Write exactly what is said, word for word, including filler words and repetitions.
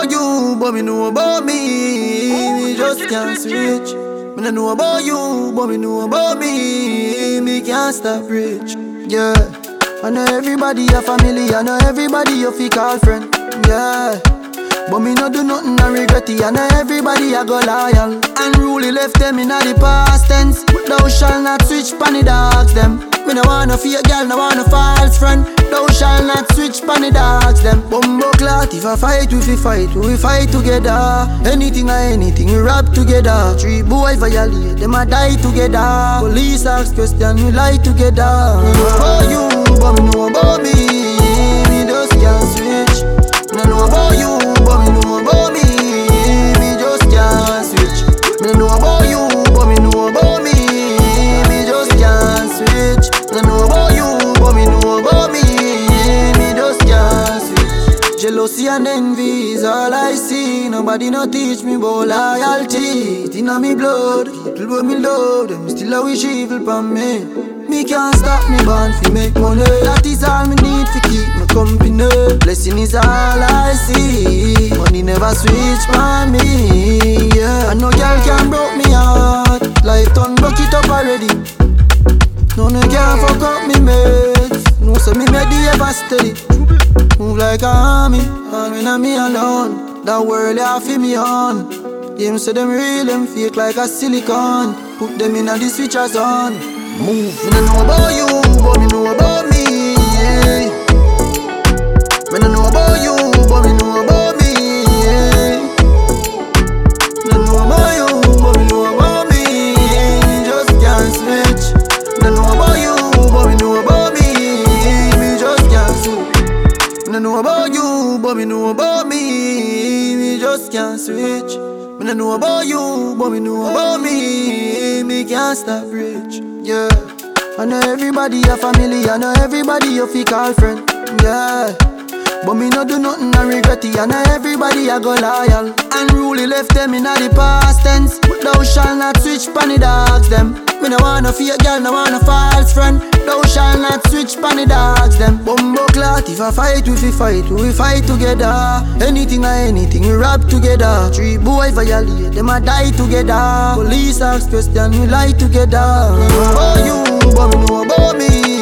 about you, but me know about me. Me just can't switch. Me don't know about you, but me know about me. Me can't stop rich. Yeah. I know everybody a family, I know everybody you fi call friend. Yeah. But me no do nothing I regret it. I know everybody I go loyal. Unruly left them in the past tense. Thou shall not switch pan the dogs them. Me no wanna fake girl, no wanna false friend. Thou shall not switch pan the dogs them. Bumbo clot, if I fight, we fi fight, we fight together. Anything or anything, we rap together. Three boys violate, them a die together. Police ask question, we lie together. Me know about you, but me know about me. Me just can't switch. Me know about you, but me know about me. Me just can't switch. Me know about you, but me know about me. Me just can't switch. Me know about you, but me know about me. Me just can't switch. Jealousy and envy is all I see. Nobody no teach me about loyalty. It inna me blood. People what me love, them still a wish evil pon me. Me can't stop me born fi make money. That is all me need fi keep me company. Blessing is all I see. Money never switch for me. Yeah, I know girl can broke me heart. Life done broke it up already. No no can't fuck up me mates. No so me made the ever steady. Move like a army, and when I'm me alone. That world ya fi me on. Them say them real, them fake like a silicone. Put them in a the switchers on. Move. Me no know about you, but me know about me. Yeah. Me no know about you, but me know about me. Yeah. Me no know about you, but me know about me. Me just can't switch. Me no know about you, but me know about me. Me just can't switch. Me no know about you, but me know about me. Me just can't switch. Me no know about you, but me know about me. Me can't stop rich. Yeah, I know everybody a family, I know everybody you fi call friend. Yeah, but me no do nothing I regret it. I know everybody I go loyal. Unruly left them in the past tense. Thou shall not switch pan the dogs them. Me no wanna fake girl, no wanna false friend. Thou shall not switch pan the dogs them. Bumbo clot, if I fight, we fi fight, we fight together. Anything or anything, we rap together. Three boys violate, them a die together. Police ask question, we lie together. Me know about you, but me know about me.